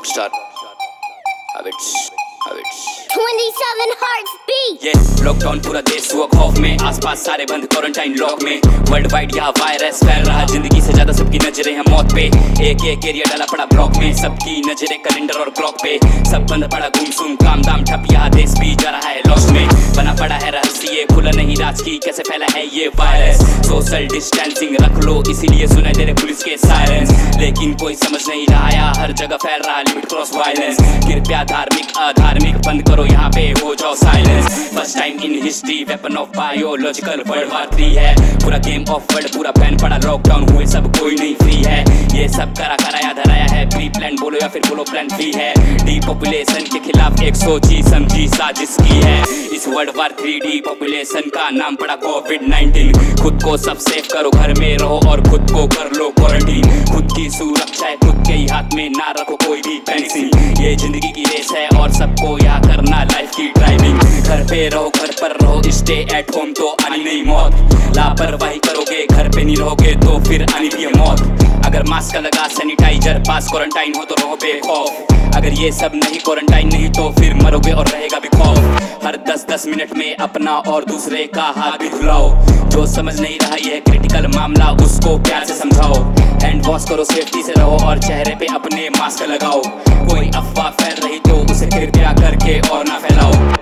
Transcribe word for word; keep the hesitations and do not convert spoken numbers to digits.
Rockstar. Habits, habits. twenty-seven hearts beat. ये lockdown पूरा देश हुआ खौफ में, आसपास सारे बंद क्वारंटाइन लॉक में। वर्ल्ड वाइड यहाँ वायरस फैल रहा, जिंदगी से ज्यादा सबकी नजरें हैं मौत पे। एक एक एरिया डाला पड़ा ब्लॉक में, सबकी नजरें कैलेंडर और क्लॉक पे। सब बंद पड़ा गुमसुम, काम दाम ठप, यहाँ देश भी जा रहा है लॉस में। बना पड़ा है रहस्य ये, खुला नहीं राज की कैसे फैला है ये वायरस। सोशल डिस्टेंसिंग रख लो, इसीलिए सुनाई दे रहे पुलिस के सायरेंस। लेकिन कोई समझ नहीं रहा, यहाँ हर जगह फैल रहा लिमिट क्रॉस वायलेंस। कृपया धार्मिक अधार्मिक बंद करो, यहाँ पे हो जाओ silence. First time in history weapon of biological world war three है। पूरा गेम ऑफ वर्ल्ड पूरा बैन पड़ा, लॉकडाउन हुए सब कोई नहीं फ्री है। ये सब करा कराया धराया है, प्री प्लान बोलो या फिर बोलो प्लान फ्री है। डी पॉपुलेशन के खिलाफ एक सोची समझी साजिश की है। इस world war three depopulation का नाम पड़ा कोविड नाइनटीन। खुद को सब सेफ करो, घर में रहो और खुद को कर लो क्वारंटीन। खुद की सुरक्षा है खुद के ही हाथ में, ना रखो कोई भी पेंसिल। ये जिंदगी की रेस है और सबको यहाँ करना लाइफ की ड्राइविंग। घर पे रहो घर पर रहो, स्टे एट होम तो आनी नहीं मौत। लापरवाही करोगे घर पे नहीं रहोगे तो फिर आनी भी है मौत। अगर मास्क लगा सैनिटाइजर पास, क्वारंटाइन हो तो रहो बेखौफ। अगर ये सब नहीं क्वारंटाइन नहीं तो फिर मरोगे और रहेगा भी खौफ। हर दस दस मिनट में अपना और दूसरे का हाथ भी धुलाओ। जो समझ नहीं रहा यह क्रिटिकल मामला उसको प्यार से समझाओ। हैंड वॉश करो, सेफ्टी से रहो और चेहरे पे अपने मास्क लगाओ। कोई अफवाह फैल रही तो उसे कृपया करके और ना फैलाओ।